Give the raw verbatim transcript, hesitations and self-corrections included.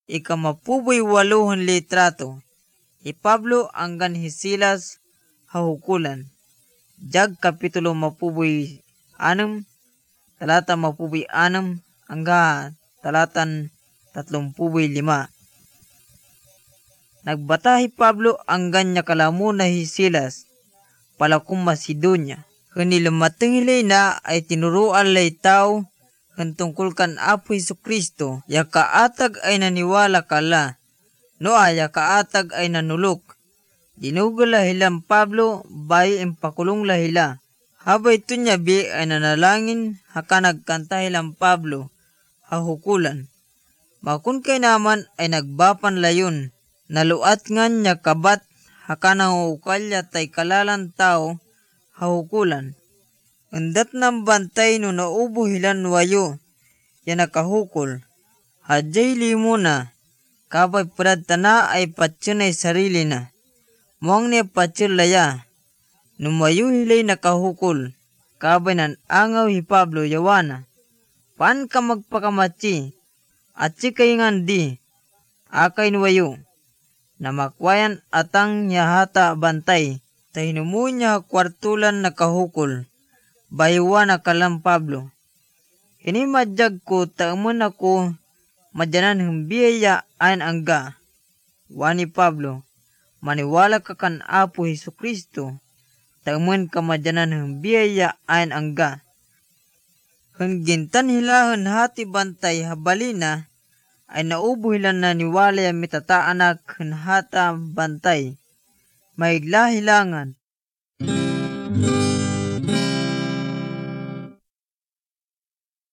Ikamapuboy waluhon litrato. Hi Pablo anggan hi Silas hahukulan. Jag kapitulo mapuboy anam, talata mapuboy anam, hangga talatan tatlumpuboy lima. Nagbata hi Pablo anggan niya kalamuna hi Silas, palakong Macedonia. Kanilamatang hilay na ay tinuruan lay tao tungkol kan Apo Jesu-Kristo, ya kaatag ay naniwala kala, no ay kaatag ay nanulok. Dinugala hilang Pablo, bayi impakulong lahila. Habay ito niya bi ay nanalangin, haka nagkanta hilang Pablo, hahukulan. Makun kay naman ay nagbapan layon, naluat ngan niya kabat, haka nangukalya tay kalalan tao, hahukulan. Undat ng bantay no naubo hilan wayo, yan nakahukol. Hadjay limo na, kabay parad tana ay patsunay sarili na. Muang niya patsulaya, numayo hilay nakahukol, kabay nan angaw hi Pablo yawana. Paan ka magpakamatsi, at si kaingan di, akay nuwayo. Namakwayan atang yahata bantay, tahinumu niya kwartulan nakahukol. Baywa na kalam Pablo. Ini majag ko taaman ako madyanan ng biyaya ayan angga. Wani Pablo, maniwala ka kan Apo Jesu-Kristo, taaman ka madyanan ng biyaya ayan angga. Hanggintan hilahan hati bantay habalina, ay naubo hilan na niwala ya mitataanak hata bantay. Maigla hilangan.